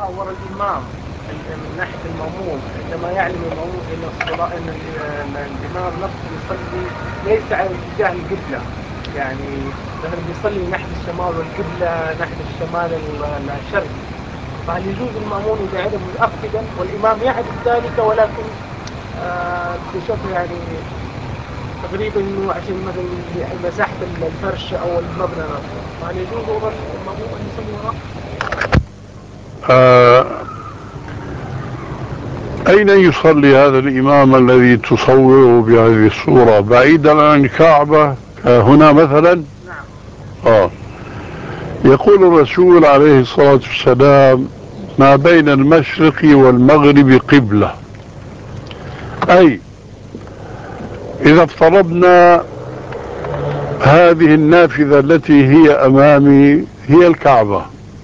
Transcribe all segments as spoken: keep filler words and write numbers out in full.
الصلاة وراء الإمام من ناحية المأموم، عندما يعلم المأموم أن الصلاة أن الإمام نفسه يصلي ليس على اتجاه القبلة، يعني مثلا بيصلي من ناحية الشمال والقبلة ناحية الشمال الشرقي، فهل يجوز المأمون إذا عرف متأكدا والإمام يعرف ذلك ولكن آه بشكل يعني تقريبا انه عشان مثلا مساحة الفرش او المبنى نفسه، فهل يجوز المأمون ان يصلي وراه؟ آه أين يصلي هذا الإمام الذي تصوره بهذه الصورة؟ بعيدا عن الكعبة هنا مثلا؟ نعم. آه يقول الرسول عليه الصلاة والسلام: ما بين المشرق والمغرب قبلة. أي إذا افترضنا هذه النافذة التي هي أمامي هي الكعبة،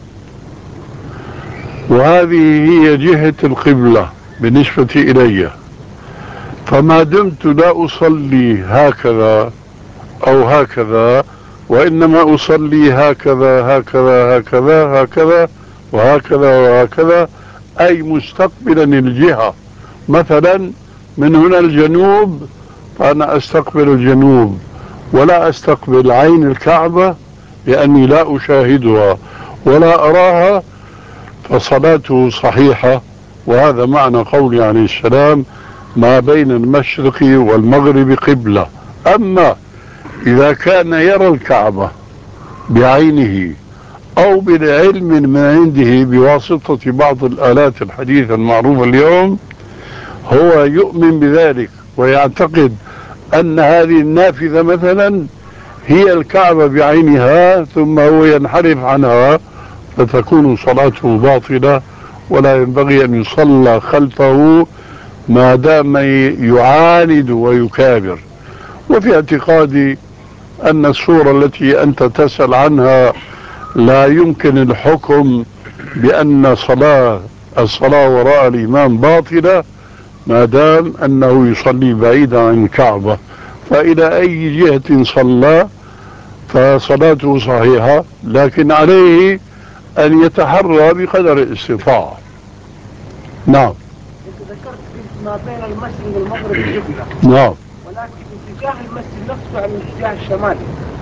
وهذه هي جهة القبلة بالنسبة إلي، فما دمت لا أصلي هكذا أو هكذا، وإنما أصلي هكذا هكذا هكذا هكذا وهكذا وهكذا، أي مستقبلا الجهة، مثلا من هنا الجنوب فأنا أستقبل الجنوب ولا أستقبل عين الكعبة لأني لا أشاهدها ولا أراها، فصلاته صحيحة. وهذا معنى قول عليه السلام: ما بين المشرق والمغرب قبلة. أما إذا كان يرى الكعبة بعينه أو بالعلم من عنده بواسطة بعض الآلات الحديثة المعروفة اليوم، هو يؤمن بذلك ويعتقد أن هذه النافذة مثلا هي الكعبة بعينها، ثم هو ينحرف عنها، فتكون صلاته باطلة ولا ينبغي أن يصلى خلفه ما دام يعاند ويكابر. وفي اعتقادي أن الصورة التي أنت تسأل عنها لا يمكن الحكم بأن صلاة الصلاة وراء الإمام باطلة ما دام أنه يصلي بعيدا عن الكعبة، فإلى أي جهة صلى فصلاته صحيحة، لكن عليه أن يتحرى بقدر الاستطاعة. نعم. انت ذكرت ما بين المسجد والمغرب قبلة. نعم. ولكن اتجاه المسجد نفسه على الاتجاه الشمالي،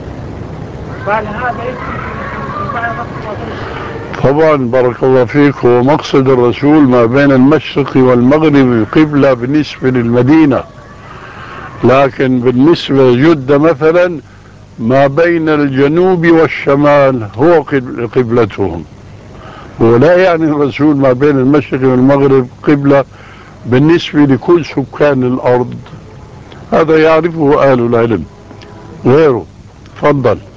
فهل هذا يدخل في المعنى نفسه ما بين؟ طبعا بارك الله فيك، هو مقصد الرسول ما بين المشرق والمغرب قبلة بالنسبة للمدينة، لكن بالنسبة لجدة مثلا ما بين الجنوب والشمال هو قبلتهم. ولا يعني الرسول ما بين المشرق والمغرب قبلة بالنسبة لكل سكان الأرض، هذا يعرفه أهل العلم غيره. تفضل.